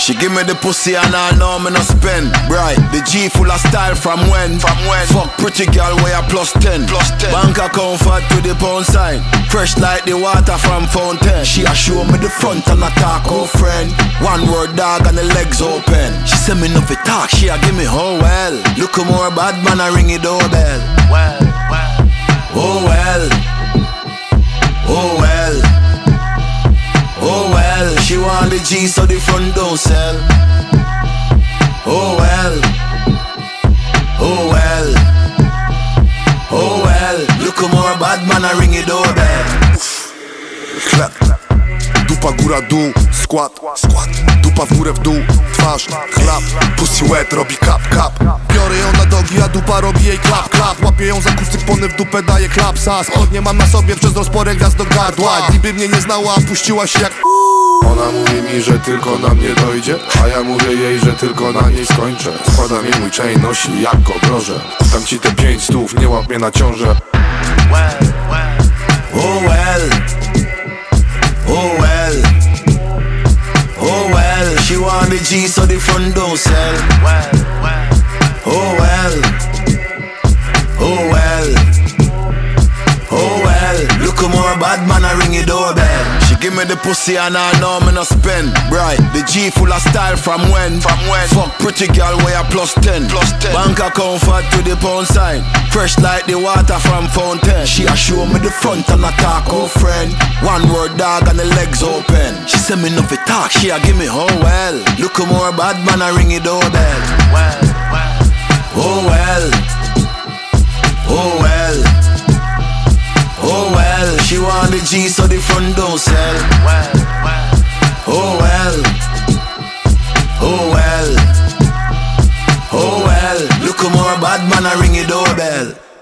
She give me the pussy and I know me no spend. Bright, the G full of style from when? Fuck pretty girl where +10. Bank account fat to the pound sign. Fresh like the water from fountain. She a show me the front and a talk, oh friend. One word dog and the legs open. She say me no fi talk, she a give me oh well. Look more bad man a ring it doorbell. Oh well. Oh well. Oh well, she want the G so the front don't sell. Oh well. Oh well. Oh well, look more bad man a ring it doorbell. Chleb, dupa góra dół, skład, dupa w górę w dół, twarz, chlap, pussy wet robi kap. Biorę ją na dogi, a dupa robi jej klap. Łapię ją za kucypony, w dupę daje klapsa. Spodnie mam na sobie przez rozporę gwiazd do gardła. Niby mnie nie znała, a puściła się jak Ona mówi mi, że tylko na mnie dojdzie, a ja mówię jej, że tylko na niej skończę. Składa mi mój chain, nosi jak obroże. Dam ci te 5 stów, nie łap mnie na ciążę. Oh well. Oh well. Oh well, she want the G so the front don't sell. Oh well. Oh well. Oh well, look more bad man a ring it doorbell. She give me the pussy and I know me no spend. Bright, the G full of style from when? Fuck pretty girl where +10. Bank account fat to the pound sign. Fresh like the water from fountain. She a show me the front and a talk, oh friend. One word dog and the legs open. She say me no fi talk, she a give me oh well. Look more bad man a ring it doorbell. Oh well. Oh well. Oh well, she want the G so the front don't sell. Oh well. Oh well. Oh well, look more bad man a ring it doorbell.